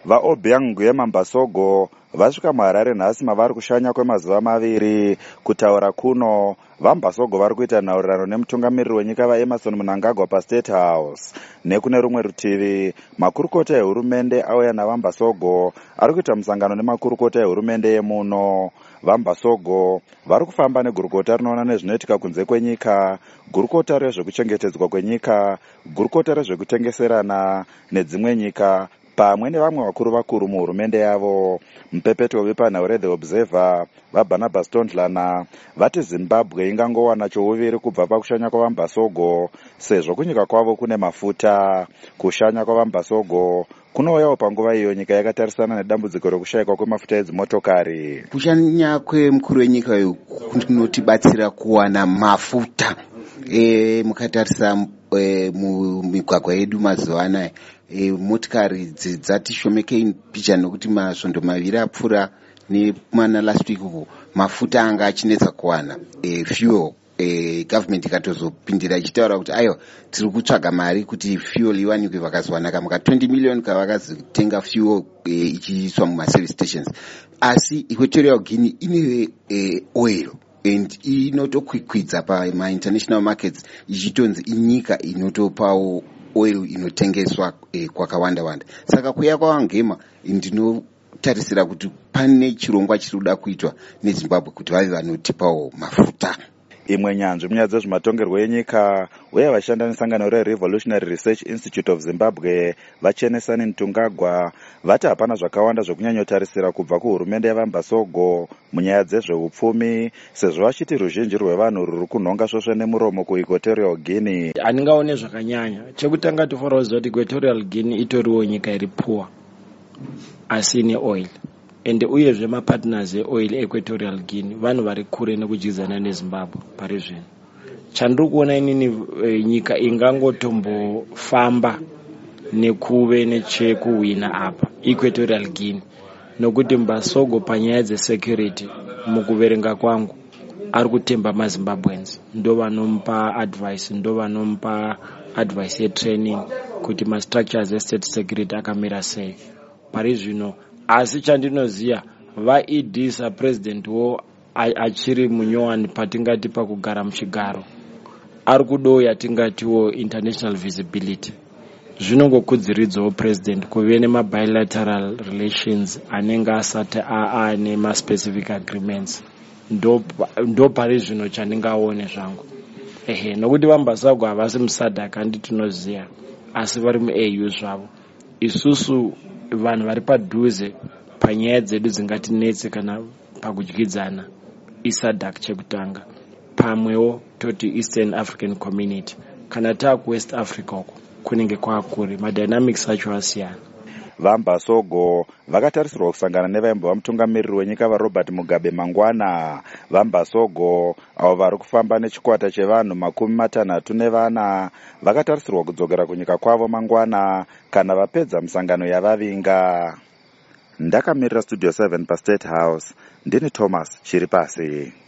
VaObiang Nguema Mbasogo vasvika muHarare nhasi mavari kushanya kwemazuva 2 kutaura kuno. VaMbasogo vari kuita nhaurirano nemutungamiriri wenyika vaEmmerson Mnangagwa paState House. Nekune rumwe rutivi, makurukota ehurumende auya navaMbasogo ari kuita musangano nemakurukota ehurumende yemuno. VaMbasogo vari kufamba negurukota rinoona nezvinoitika kunze kwenyika, gurukota rezvekuchengetedzwa kwenyika, gurukota rezvekutengeserana nedzimwe nyika, pamwe nevamwe vakuru muhurumende yavo. Mupepeto wepanhau The Observer vaBarnabas Tondlana vati Zimbabwe ingangowana chouviri kubva pakushanya kwavaMbasogo sezvo kunyika kwavo kune mafuta. Kushanya kwavaMbasogo kunouyawo panguva iyo nyika yakatarisana nedambudziko rekushayikwa kwemafuta edzimotokari. Kushanya kwemukuru wenyika kunotibatsira kuwana mafuta. Mukatarisa mumigwagwa yedu mazuva anaya, motikari dzatishomekei picha nokuti masvondo 2 apfuura nemana last week uko mafuta anga achinetsa kuwana fuel. Government ikatozopindira ichitaura kuti ayo tiri kutsvaga mari kuti fuel iwanikwe vakazowanaka muka 20 million kavakazotenga fuel ichiiswa mumaservice stations. Asi Equatorial Guinea ine oil and inotokwikwidza pamainternational markets ichitonzi inyika inotopawo oil inotengeswa kwakawanda. Saka kuya kwaVangema ndinotarisira kuti pane chirongwa chiri kuda kuitwa neZimbabwe kuti vave vanotipawo mafuta. Imwe nyanzvi munyaya dzezvematongerwo enyika uye vashanda nesangano reRevolutionary Research Institute of Zimbabwe vaChenesani Mnangagwa vati hapana zvakawanda zvokunyanyotarisira kubva kuhurumende yavaMbasogo munyaya dzezveupfumi, sezvo vachiti ruzhinji rwevanhu ruri kunhonga svosve nemuromo kuEquatorial Guinea. Handingaone zvakanyanya. Chekutanga tofanira kuziva kuti Equatorial Guinea itoriwo nyika iri poor asi ine oil. Ende uyezve mapartners eoil Equatorial Guinea vanhu vari kure nekujidzana neZimbabwe pari zvino. Chandiri kuona inini nyika ingangotombofamba nekuve nechekuwina apa Equatorial Guinea, nokuti Mbasogo panyaya dzesecurity mukuverenga kwangu ari kutemba maZimbabweans, ndo vanomupa advice yetraining kuti mastructures estate security akamira sei pari zvino. Asi chandinoziya vaidisa president wo achiri munyowani patingati pakugara muchigaro ari kudowo yatingatiwo international visibility. Zvinongokudziridzawo president kuve nemabilateral relations anenge asati aane maspecific agreements. Ndo pari zvino chandingaone zvangu. Nokuti vaMbasogo havasi muSADC handitinoziya, asi vari muAU zvavo. Isusu vanhu vari padhuze panyaya dzedu dzingatinetse kana pakudyidzana iSADC chekutanga, pamwewo toti Eastern African Community. Kana taakuWest Africa uko kunenge kwaakure, madynamics acho asiyana. VaMbasogo vakatarisirwa kusangana nevaimbova mutungamiriri wenyika vaRobert Mugabe mangwana. VaMbasogo avo vari kufamba nechikwata chevanhu 64 vakatarisirwa kudzokera kunyika kwavo mangwana kana vapedza musangano yavavinga. Ndakamirira Studio 7 paState House, ndini Thomas Chiripasi.